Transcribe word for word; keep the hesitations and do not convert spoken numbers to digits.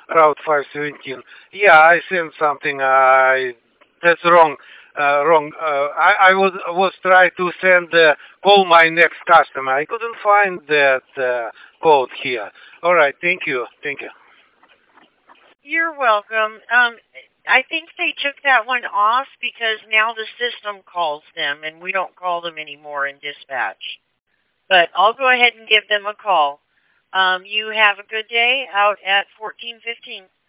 Route five seventeen. Yeah, I sent something. I that's wrong. Uh, wrong. Uh, I I was was trying to send uh, call my next customer. I couldn't find that uh, code here. All right. Thank you. Thank you. You're welcome. Um, I think they took that one off because now the system calls them and we don't call them anymore in dispatch. But I'll go ahead and give them a call. Um, you have a good day out at fourteen fifteen.